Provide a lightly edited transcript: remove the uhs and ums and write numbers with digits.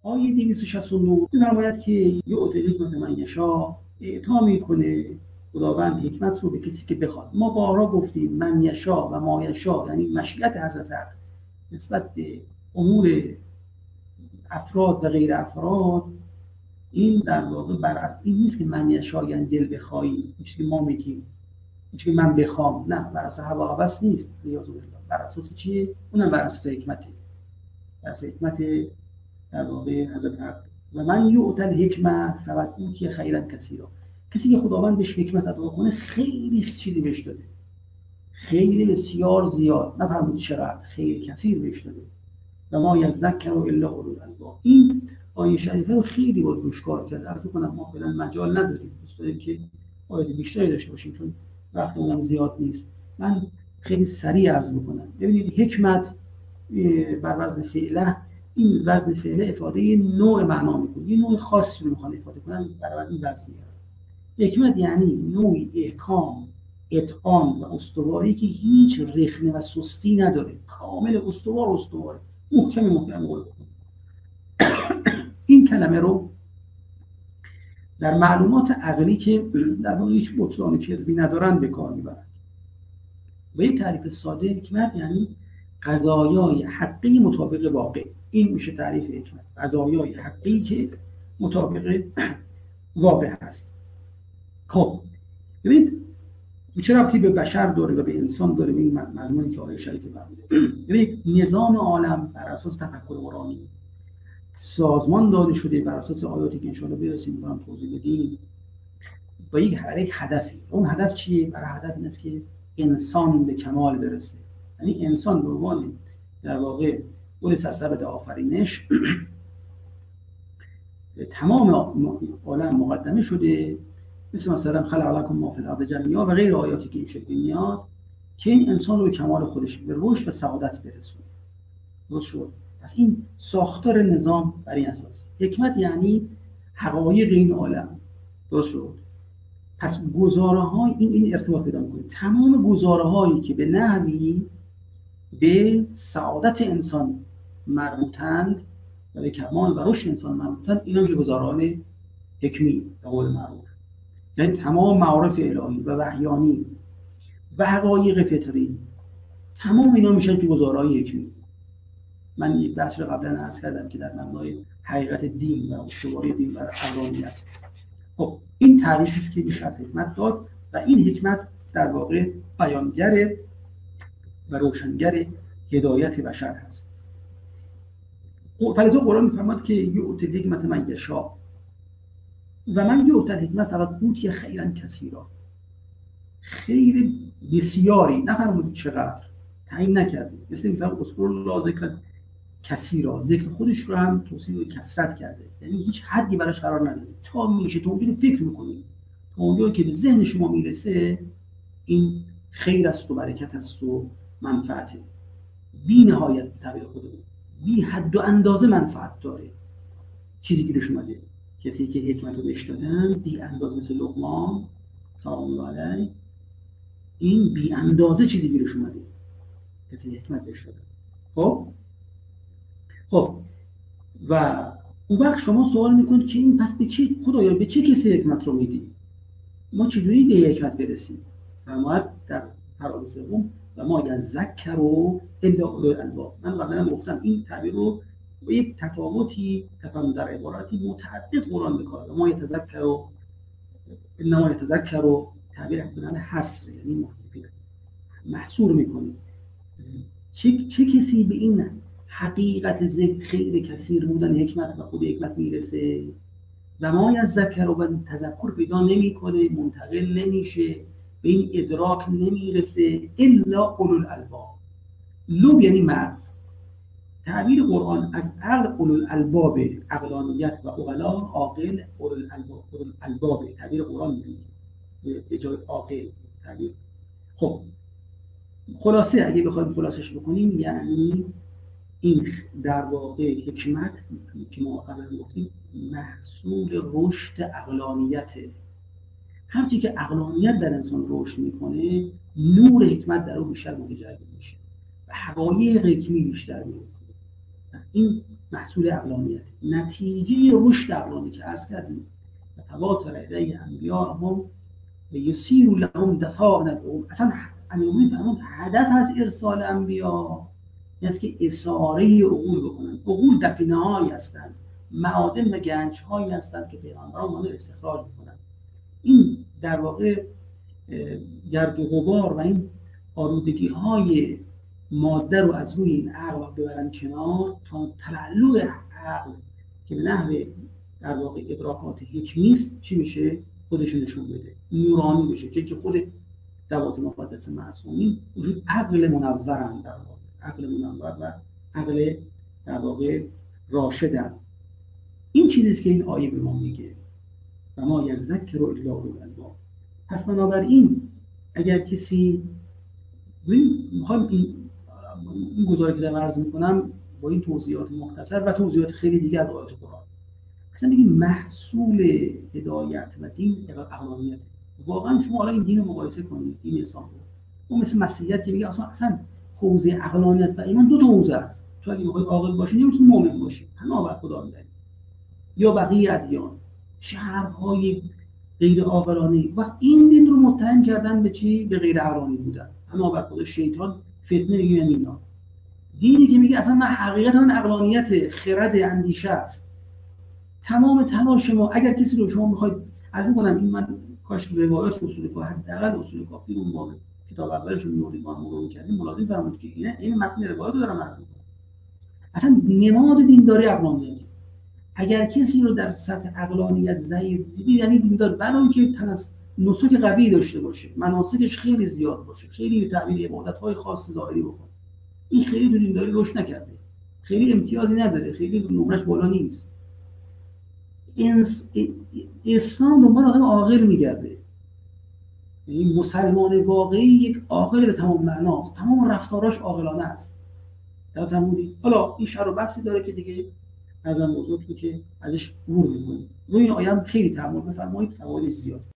آیه 269 می‌فرماید که یؤتی الحکمة من یشاء، اعطا میکنه خداوند حکمت رو به کسی که بخواد. ما بارها گفتیم من یشاء و ما یشاء یعنی مشیت حضرت حق نسبت به امور افراد و غیر افراد، این در واقع بر این نیست که من یشاء یعنی دل بخوایی، چیزی که ما میگیم چیزی که من بخوام، نه، بر اساس هوا و هوس نیست، ریاض بالله. بر اساس چیه؟ اونم بر اساس حکمته، بر اساس حکمت در واقع حضرت حق. و من یؤتی الحکمة فقط اوتی خیرا کثیرا، کسی که خداوند بهش حکمت عطا کنه خیلی چیزی بهش داده، خیلی بسیار زیاد، نفرمود چقدر، خیلی کثیر بهش داده. و ما یذکر الا اولو الالباب. این آیه شریفه رو خیلی باید روش کار کرد. عرض کنم ما فعلا مجال نداریم، دوست داریم که آیه بیشتری داشته باشیم چون وقتمون زیاد نیست. من خیلی سریع عرض میکنم. ببینید حکمت بر وزن فعله، این وزن فعله افاده نوع معنا میکنه، یه نوع خاصی رو میخوان افاده کنن، برای این وزن میارن. حکمت یعنی نوعی احکام، اتقان و استواری که هیچ رخنه و سستی نداره، کامل استواره، محکم قول. این کلمه رو در معلومات عقلی که در واقع هیچ بطلان کذبی ندارن به کار میبرن. و یک تعریف ساده حکمت یعنی قضایای حقی مطابق واقع. این میشه تعریف حکمت، قضایای حقی که مطابق واقع هست. خب ببینید این چه ربطی به بشر داره و به انسان داره؟ به این مضمونی که آیه شریفه فرموده. ببینید نظام عالم بر اساس تفکر قرآنی سازمان داده شده، بر اساس آیاتی که انشاءالله برسیم می‌خوام توضیح بدیم، با یک هدفی. اون هدف چیه؟ برای هدف این است که انسان به کمال برسه، یعنی انسان به عنوان در واقع گل سرسبد آفرینش تمام عالم مقدمه شده، مثلا خلق لکم ما فی الارض جمیعا و غیر آیاتی که این شکلی میاد، که این انسان رو به کمال خودش به رشد و سعادت برسونه. درست شد؟ پس این ساختار نظام بر این اساس. حکمت یعنی حقایق این عالم. درست شد؟ پس گزاره‌های این ارتباط پیدا می‌کنه. تمام گزاره‌هایی که به نحوی به سعادت انسان مربوطند و به کمال و رشد انسان مربوطند، اینا میشه گزاره‌های حکمی به قول معروف. یعنی تمام معارف الهی و وحیانی و حقایق فطری، تمام اینا میشن تو گزاره‌های حکمی. من یک بحث رو قبلا عرض کردم که در مبنای حقیقت دین و استواری دین و عقلانیت. خب این تعریفی است که میشه از حکمت داد و این حکمت در واقع بیانگر و روشنگر هدایت بشر هست. فلذا قرآن میفرماد که یؤتی الحکمة من یشاء و من یؤتی الحکمة فقط اوتی خیرا کثیرا، خیر بسیاری، نفرمود چقدر، تعیین نکرده. مثل این فرق اذکر الله ذکر کثیرا، ذکر خودش رو هم توصیف به کثرت کرده، یعنی هیچ حدی براش قرار نداده. تا میشه تو اونجوری فکر میکنید، تا اونجایی که به ذهن شما میرسه، این خیر است و برکت است و منفعته، بی نهایت تعبیر خودمون، بی حد و اندازه منفعت داره. چیزی که روش اومده، کسی که حکمت رو بهش دادن بی اندازه، مثل لقمان سلام الله علیه، این بی اندازه چیزی که روش اومده، کسی حکمت بهش دادن. خب و اون وقت شما سوال میکنید که این پس به چه خدایا به چه کسی حکمت رو میدی؟ ما چجوری به حکمت برسیم؟ فرمود در فراز سوم و ما یذکر الا اولو الالباب. من قبلا گفتم این تعبیر رو با یک تفاوتی تفاهم در عباراتی متعدد قرآن بکاره. ما یتذکر انما یتذکر تعبیر به حصر، یعنی محصور میکنه چه کسی به این حقیقت ذکر خیر کثیر بودن حکمت و خود حکمت میرسه و ما یذکر و تذکر پیدا نمیکنه، منتقل نمیشه، به این ادراک نمیرسه الا اولو الالباب. لب یعنی مغز. تعبیر قرآن از عقل اولو الالباب، عقلانیت و عقلا، عاقل اولو الالباب. تعبیر قرآن میگه به جای عاقل تعبیر. خب خلاصه اگه بخوایم خلاصش بکنیم، یعنی این در واقع حکمت که ما قبلا گفتیم محصول رشد عقلانیته. هرچی که عقلانیت در انسان رشد میکنه، نور حکمت در او بیشتر متجلی میشه و حقایق حکمی بیشتر میرسه. این محصول عقلانیت، نتیجه رشد عقلانی که عرض کردیم و تواتر علیه انبیاء هم و یسیر لهم دفاع ندعوم. اصلا امیرالمومنین فرمود هدف از ارسال انبیاء این است که اثاره عقول بکنن. عقول دفینه هایی هستند، معادن و گنج هایی هستند که پیغمبران آنها استخراج میکنن. این در واقع گرد و غبار و این آلودگی های ماده رو از روی این عقل ببرن کنار تا تلالو عقل که به نحو در واقع ادراکات حکمی است چی بشه؟ خودش نشون بده، نورانی بشه، که خود دوات مقدس معصومین وجود عقل منورن، در واقع عقل منور و عقل در واقع راشدن. این چیزیست که این آیه به ما میگه و ما یذکر الا اولو الالباب. پس بنابراین اگر کسی میخوایم این گزارش که دارم عرض میکنم با این توضیحات مختصر و توضیحات خیلی دیگه از آیات قرآن اصلا بگیم محصول هدایت و دین عقلانیت. واقعا شما حالا این دین رو مقایسه کنید، دین اسلام رو، اون مثل مسیحیت که میگه اصلا حوزه عقلانیت و ایمان دو تا حوزه است. تو اگه بخوای عاقل باشی نمیتونی مؤمن باشی، همه بر خدا میداری، یا بقیه ادیان شهرهای غیر عاقلانه و این دین رو متهم کردن به چی؟ به غیر عقلانی بودن، همه بر خدا شیطان فتنه میگه اینا. دینی که میگه اصلا من حقیقت من عقلانیت، خرد، اندیشه است. تمام تلاش ما اگر کسی رو شما میخواید از این کنم این من کاش روایت اصول کافی حداقل اصول کافی اون باب کتاب اولش رو می‌آوردیم ما مرور کردیم ملاحظه فرمودید که این متن روایت رو دارم عرض می‌کنم. اصلا نماد دینداری عقلانیت. اگر کسی رو در سطح عقلانیت ضعیف دیدید یعنی دیندار بلکه که نسک قوی داشته باشه، مناسکش خیلی زیاد باشه، خیلی تعبیر عبادت‌های خاص ظاهری بکنه، این خیلی تو دینداری رشد نکرده، خیلی امتیازی نداره، خیلی نمرش بالا نیست. اسلام دنبال آدم عاقل میگرده. یعنی مسلمان واقعی یک عاقل به تمام معناست، تمام رفتاراش عاقلانه است. در تمومی حالا این شر و بحثی داره که دیگه از موضوعی که ازش عبور می‌کنیم. روی این آیه هم خیلی تأمل بفرمایید، فواید زیاد.